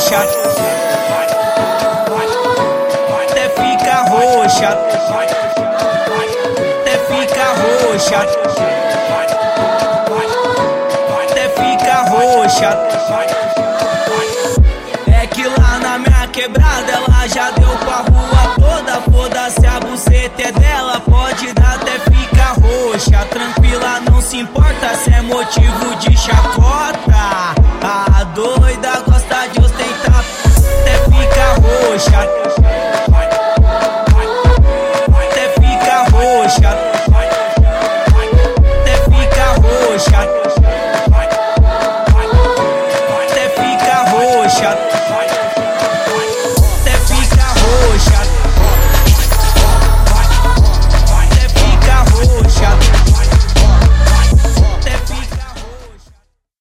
roxa, até fica roxa, até fica roxa, até fica roxa. É que lá na minha quebrada ela já deu pra rua toda. Foda-se, a buceta é dela, pode dar até ficar roxa. Tranquila, não se importa se é motivo de chacota. A doida gosta de ostentar, até fica roxa, até fica roxa, até fica roxa, até fica roxa.